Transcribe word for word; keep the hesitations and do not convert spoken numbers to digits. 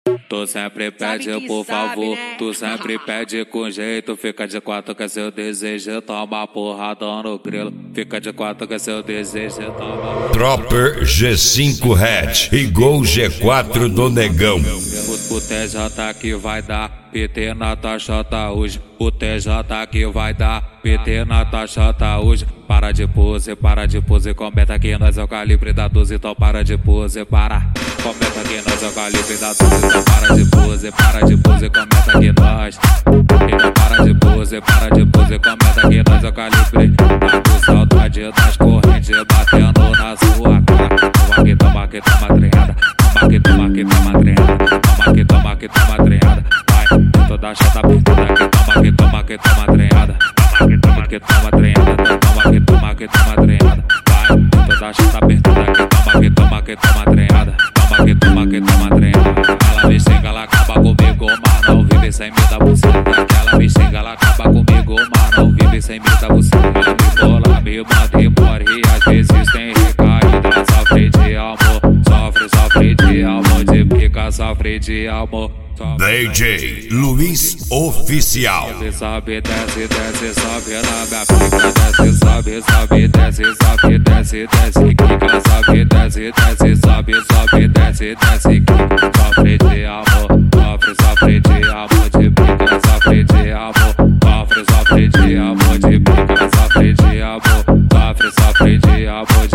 Tu sempre pede, por favor, né? Tu sempre pede com jeito. Fica de quatro que é seu desejo, toma porrada no grilo. Fica de quatro que é seu desejo, toma. Dropper G cinco Hatch e Gol G quatro do Negão. O, o T J que vai dar P T na tua chota hoje. O T J que vai dar P T na tua chota hoje. Para de pose, para de pose. Comenta que nós é o calibre da doze, então para de pose, para. Comenta que nós é o calibre da doze, então para de pose, para de pose. Comenta que nós. Então para de pose, para de pose. Comenta que nós é o calibre da doze. Saudade das correntes batendo na sua cara. Toma que toma que toma treinada. Toma que toma que toma treinada. Toma que toma que toma treinada. Vai, toda chata apertada que toma que toma que toma treinada. Toma que toma que toma treinada. Toma que toma que toma treinada. Vai, toda chata apertada que toma que toma que toma treinada. Toma que toma que toma treinada. Ela me xinga, ela acaba comigo, mas não vive sem me dar buceta. Ela me xinga, ela acaba comigo, mas não vive sem me dar buceta. Ela me bola, me manda embora e às vezes tem recaída. Sofre de amor, sofre, sofre de amor. De pica, sofre de amor. D J Luiz Oficial. Desce, sobe, desce, desce, sobe na minha pica. Desce, sobe, sobe, desce, sobe, desce, desce, quica. Sobe, desce, desce, sobe, sobe, desce, desce, quica. Sofre de amor, sofre, sofre de amor. De pica, sofre de amor. Sofre, sofre de amor. De pica, sofre de amor. Sofre, sofre de amor.